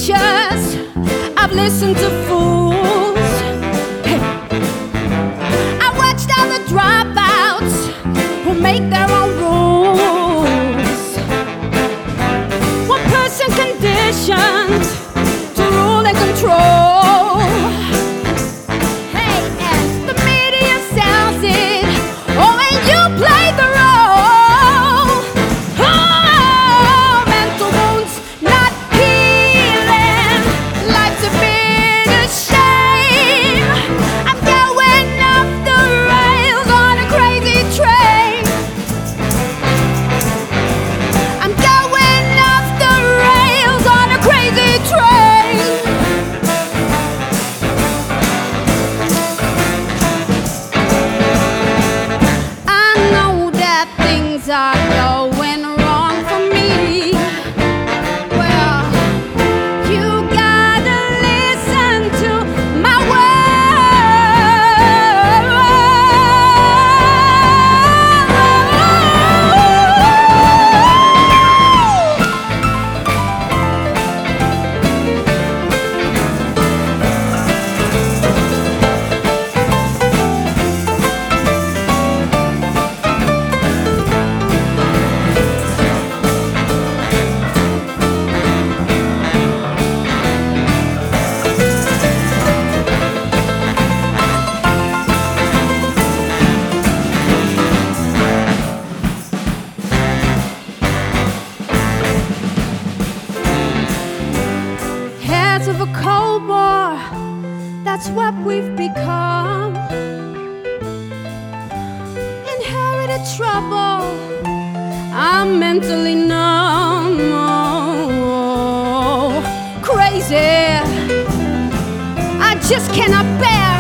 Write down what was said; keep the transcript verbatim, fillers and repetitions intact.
preachers, I've listened to fools. Hey. I watched all the dropouts who make their own rules. One person conditioned to rule and control. Hey, and the media sells it. Oh, and you play the role. Oh, mental wounds not healing. Life's a bitter shame. I'm going off the rails on a crazy train. I'm going off the rails on a crazy train. I know that things are going wrong for me. Well, you gotta listen to my heads of a cold war, that's what we've become. Inherited trouble, I'm mentally numb. Oh, crazy, I just cannot bear